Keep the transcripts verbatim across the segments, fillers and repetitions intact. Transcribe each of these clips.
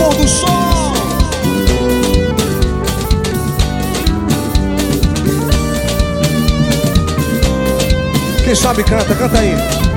pôr do sol. Quem sabe canta, canta aí.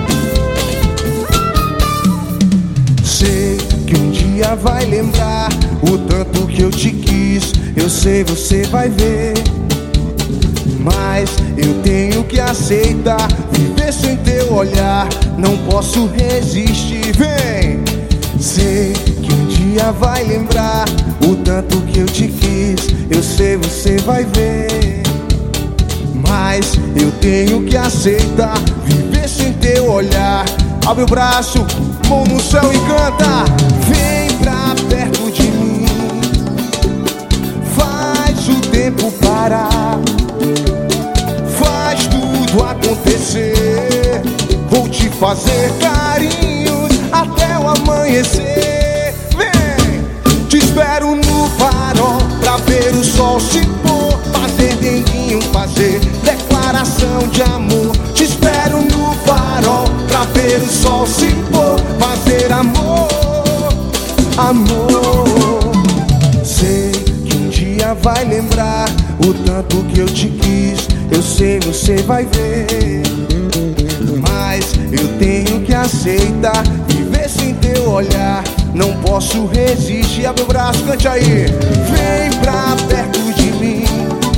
Sei que um dia vai lembrar o tanto que eu te quis. Eu sei, você vai ver. Mas eu tenho que aceitar viver sem teu olhar. Não posso resistir, vem. Sei que um dia vai lembrar o tanto que eu te quis. Eu sei, você vai ver. Mas eu tenho que aceitar viver sem teu olhar. Abre o braço, mão no céu e canta. Vem pra perto de mim, faz o tempo parar, faz tudo acontecer. Vou te fazer carinhos até o amanhecer. Vem, te espero no farol pra ver o sol se pôr, fazer denguinho, fazer declaração de amor. Te espero no farol pra ver o sol se pôr, fazer amor, amor. Sei que um dia vai lembrar o tanto que eu te quis. Eu sei, você vai ver. Mas eu tenho que aceitar viver sem teu olhar. Não posso resistir. Abre o braço, cante aí. Vem pra perto de mim,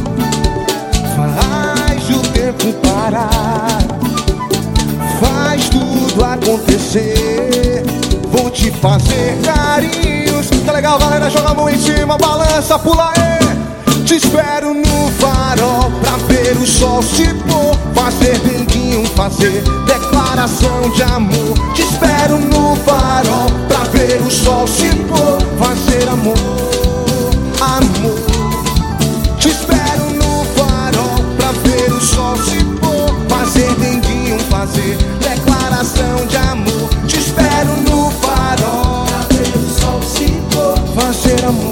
faz o tempo parar, faz tudo acontecer. Vou te fazer carinhos. Tá legal, galera? Joga a mão em cima, balança, pula aí. Te espero no farol pra ver o sol se pôr, fazer denguinho, fazer declaração de amor. Te espero no farol pra ver o sol se pôr, fazer amor, amor. Te espero no farol pra ver o sol se pôr, fazer denguinho, fazer declaração de amor. Te espero no farol pra ver o sol se pôr, fazer amor.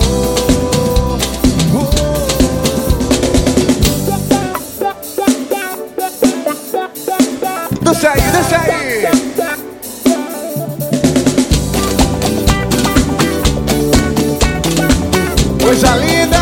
Desce aí, desce aí. Coisa linda.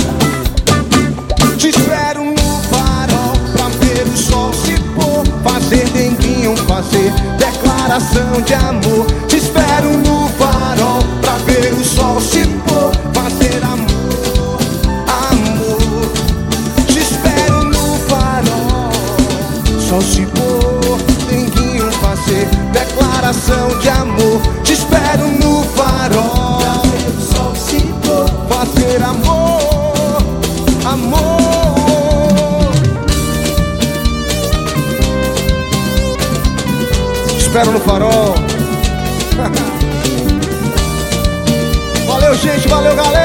Te espero no farol pra ver o sol se pôr, fazer denguinho, fazer declaração de amor. Te espero no farol pra ver o sol se pôr, fazer amor, amor. Te espero no farol, sol se pôr, denguinho, fazer declaração de amor. Te espero no farol pra ver o sol se pôr, fazer amor, amor. Espero no farol. Valeu, gente, valeu, galera.